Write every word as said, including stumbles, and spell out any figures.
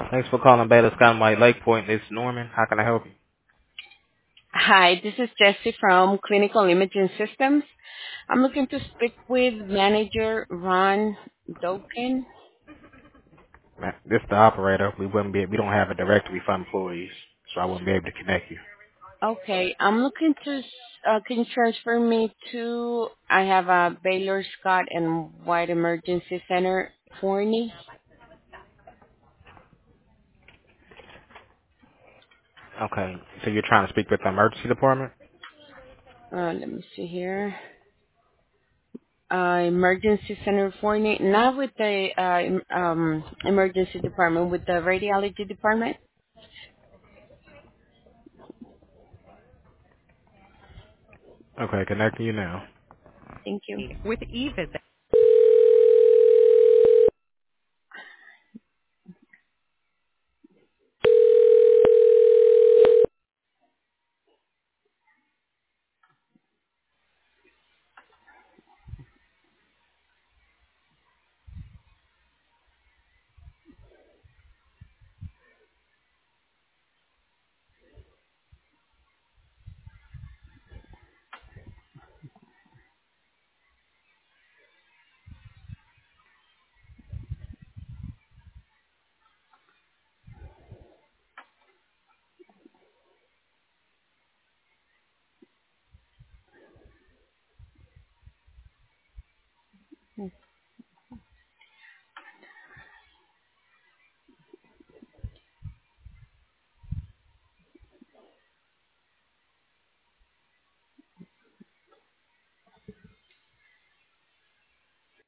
Thanks for calling Baylor Scott and White Lake Point. This is Norman. How can I help you? Hi, this is Jessie from Clinical Imaging Systems. I'm looking to speak with manager Ron Doken. Ma- This is the operator. We wouldn't be. We don't have a directory for employees, so I wouldn't be able to connect you. Okay, I'm looking to, uh, can you transfer me to, I have a Baylor Scott and White Emergency Center, Forney. Okay. So you're trying to speak with the emergency department? Uh, let me see here. Uh, emergency Center Forney, not with the uh, em- um, emergency department, with the radiology department. Okay, connecting you now. Thank you. With eVisit.